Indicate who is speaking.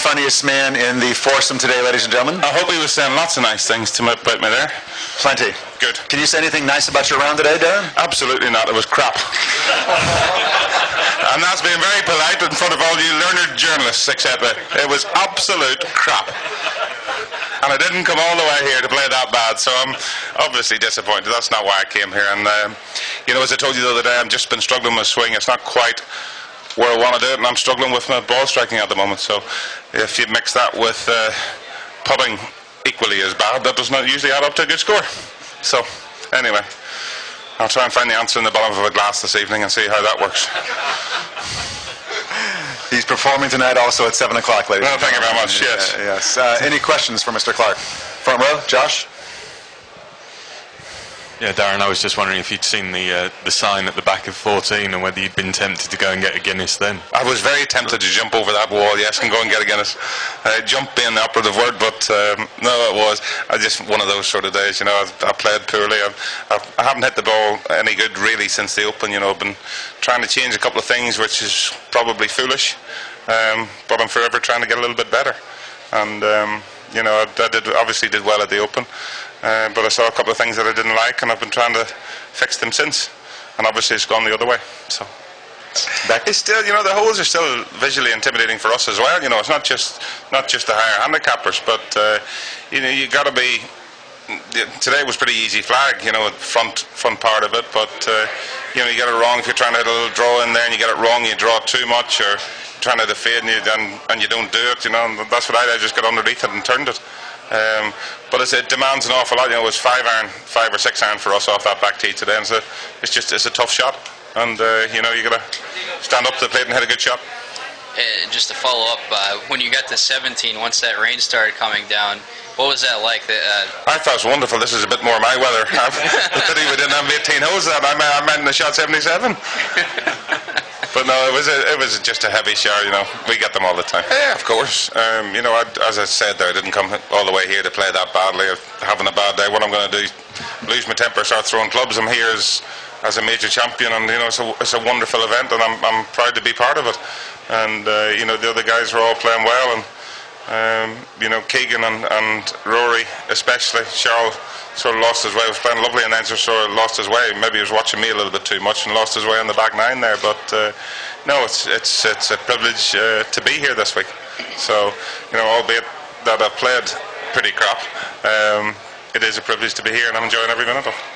Speaker 1: funniest man in the foursome today, ladies and gentlemen?
Speaker 2: I hope he was saying lots of nice things to me about me there.
Speaker 1: Plenty.
Speaker 2: Good.
Speaker 1: Can you say anything nice about your round today, Darren?
Speaker 2: Absolutely not. It was crap. And that's being very polite in front of all you learned journalists, etc. It was absolute crap. And I didn't come all the way here to play that bad, so I'm obviously disappointed. That's not why I came here. And, as I told you the other day, I've just been struggling with swing. It's not quite where I want to do it, and I'm struggling with my ball striking at the moment. So if you mix that with putting equally as bad, that does not usually add up to a good score. So anyway, I'll try and find the answer in the bottom of a glass this evening and see how that works.
Speaker 1: He's performing tonight also at 7 o'clock, ladies.
Speaker 2: Well, thank you very much. Yes.
Speaker 1: Yes. Any questions for Mr. Clark? Front row, Josh?
Speaker 3: Yeah, Darren, I was just wondering if you'd seen the sign at the back of 14 and whether you'd been tempted to go and get a Guinness then.
Speaker 2: I was very tempted to jump over that wall, yes, and go and get a Guinness. Jump being the operative word, but no, it was. Just one of those sort of days, I played poorly. I haven't hit the ball any good really since the Open, I've been trying to change a couple of things, which is probably foolish, but I'm forever trying to get a little bit better. And, I obviously did well at the Open. But I saw a couple of things that I didn't like, and I've been trying to fix them since. And obviously, it's gone the other way. So it's still, the holes are still visually intimidating for us as well. It's not just the higher handicappers, but you got to be. Today was pretty easy flag, front part of it. But you get it wrong if you're trying to hit a little draw in there, and you get it wrong, you draw too much, or trying to defade and you don't do it. And that's what I did. I just got underneath it and turned it. But it demands an awful lot. It was 5 or 6 iron for us off that back tee today, and so it's a tough shot, and you got to stand up to the plate and hit a good shot.
Speaker 4: Just to follow up, when you got to 17, once that rain started coming down, what was that like?
Speaker 2: I thought it was wonderful. This is a bit more my weather. I thought we didn't have 18 holes that I meant in the shot 77. But no, it was just a heavy shower. We get them all the time. Yeah, of course. As I said there, I didn't come all the way here to play that badly. Having a bad day, what I'm going to do, lose my temper, start throwing clubs. I'm here as a major champion, and it's a wonderful event, and I'm proud to be part of it. And the other guys were all playing well, and Keegan and Rory especially. Charles sort of lost his way. He was playing lovely, and then just sort of lost his way. Maybe he was watching me a little bit too much and lost his way on the back nine there. But no, it's a privilege to be here this week. So albeit that I've played pretty crap, it is a privilege to be here, and I'm enjoying every minute of it.